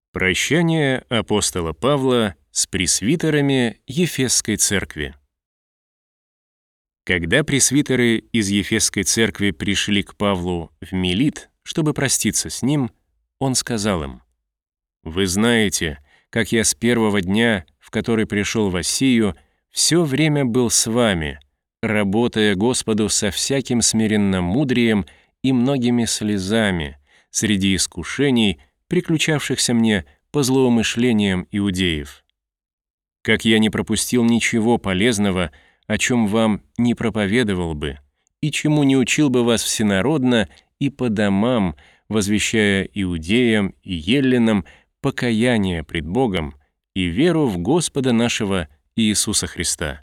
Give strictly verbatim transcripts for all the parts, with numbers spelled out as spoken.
Прощание апостола Павла с пресвитерами Ефесской церкви. Когда пресвитеры из Ефесской церкви пришли к Павлу в Милит, чтобы проститься с ним, он сказал им: «Вы знаете, как я с первого дня, в который пришел в Ассию, все время был с вами, работая Господу со всяким смиренномудрием и многими слезами среди искушений, приключавшихся мне по злоумышлениям иудеев. Как я не пропустил ничего полезного, о чем вам не проповедовал бы, и чему не учил бы вас всенародно и по домам, возвещая иудеям и еллинам покаяние пред Богом и веру в Господа нашего Иисуса Христа.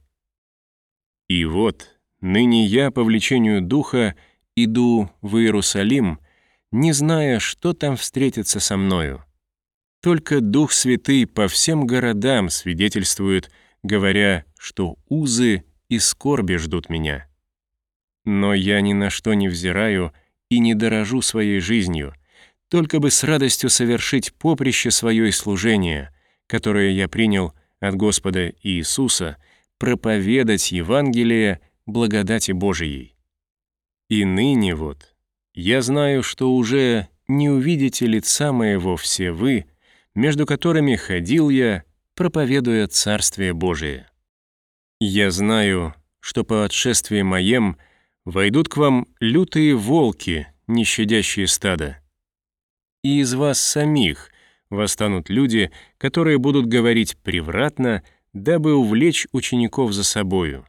И вот, ныне я по влечению Духа иду в Иерусалим, не зная, что там встретится со мною. Только Дух Святый по всем городам свидетельствует, говоря, что узы и скорби ждут меня. Но я ни на что не взираю и не дорожу своей жизнью, только бы с радостью совершить поприще свое и служение, которое я принял от Господа Иисуса, проповедать Евангелие благодати Божией. И ныне вот, я знаю, что уже не увидите лица моего все вы, между которыми ходил я, проповедуя Царствие Божие. Я знаю, что по отшествии моем войдут к вам лютые волки, не щадящие стада. И из вас самих восстанут люди, которые будут говорить превратно, дабы увлечь учеников за собою.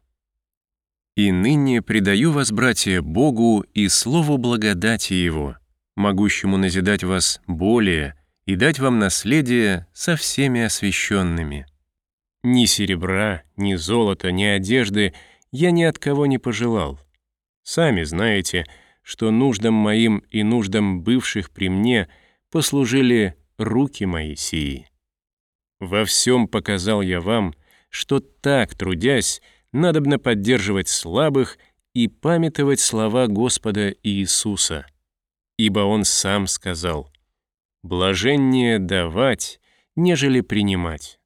И ныне предаю вас, братья, Богу и слову благодати Его, могущему назидать вас более и дать вам наследие со всеми освященными. Ни серебра, ни золота, ни одежды я ни от кого не пожелал. Сами знаете, что нуждам моим и нуждам бывших при мне послужили руки мои сии. Во всем показал я вам, что так, трудясь, надобно поддерживать слабых и памятовать слова Господа Иисуса. Ибо Он сам сказал: «Блаженнее давать, нежели принимать».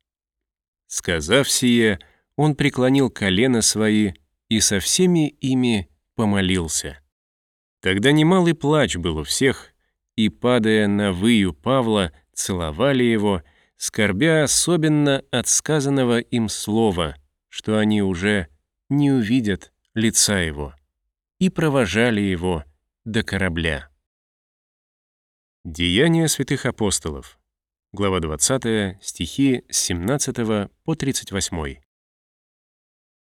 Сказав сие, Он преклонил колена свои и со всеми ими помолился. Тогда немалый плач был у всех, и, падая на выю Павла, целовали его, скорбя особенно от сказанного им слова, что они уже не увидят лица его, и провожали его до корабля. Деяния святых апостолов, глава двадцатая, стихи с семнадцатого по тридцать восьмой.